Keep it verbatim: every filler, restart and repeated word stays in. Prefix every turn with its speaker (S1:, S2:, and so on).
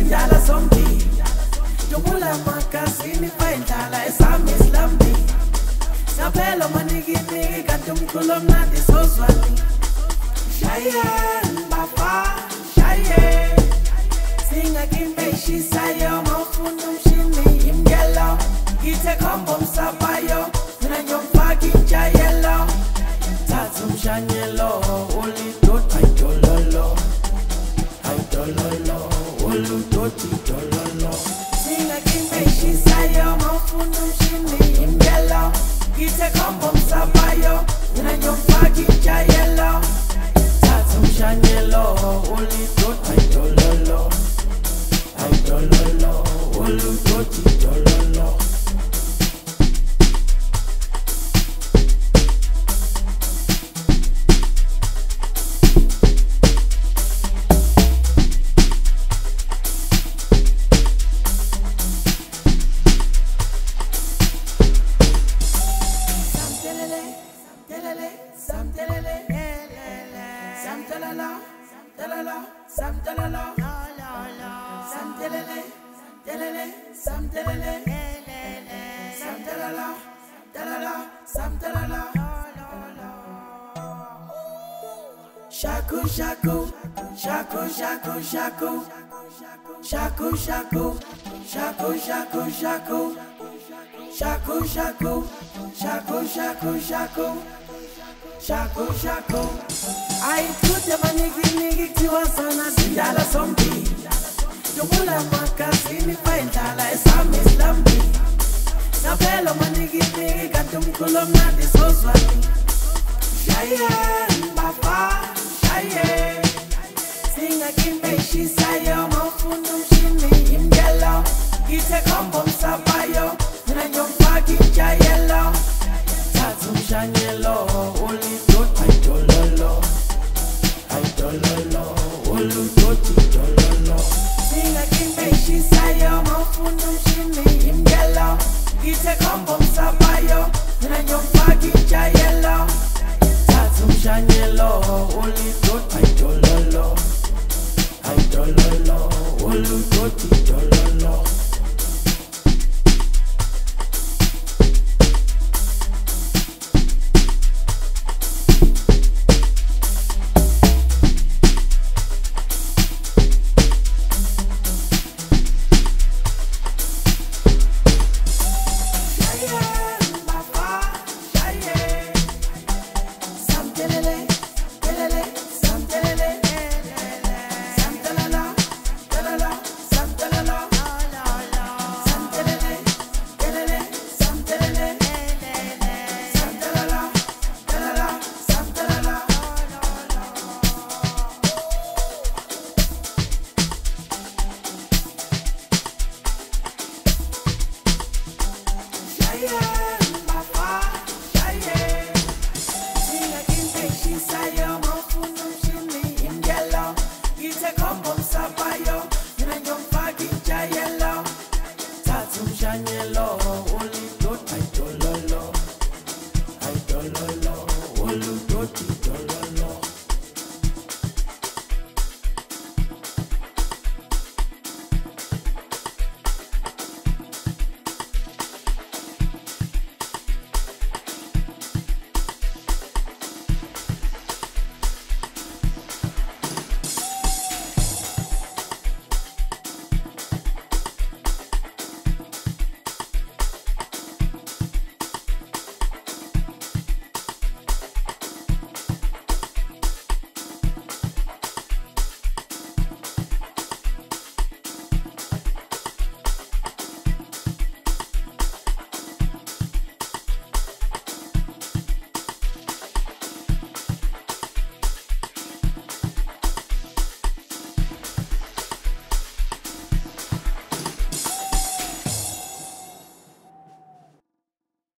S1: sindala zombili Jobula makasini paindala esami islambi Sapelo manigi nigi katum kulom na disoswani Shayen baba shayen Singa kimbe shisayo mafunum shini imgelo Ite kombo msabayo Mina nyompa kinja yelo Tatum shanyelo Uli dot ay dololo Ay dololo Ulu doti dololo Singa kimbe shisayo mafunum shini imgelo Ite kombo msabayo Mina nyompa kinja yelo Tatum shanyelo Uli dot ay dololo Ay dololo Ulu doti dololo Shaku shaku, shaku shaku shaku, shaku shaku, shaku shaku shaku, shaku shaku, shaku shaku shaku, shaku shaku. I put the money nigi tiwa sana sindala zombie. Jobula makasini paindala esami islambi. Sapelo manigi nigi katum kulom na disoswani. Shayen baba. Shayen Singa kimbe shisayo mafunum shini imgelo Ite kombo msabayo Mina nyompa kinja yelo Tatum shanyelo Uli dot ay dololo Ay dololo Ulu doti dololo Singa kimbe shisayo mafunum shini imgelo Ite kombo msabayo Mina nyompa kinja yelo Tatum shanyelo Uli dot ay dololo Ay dololo Ulu doti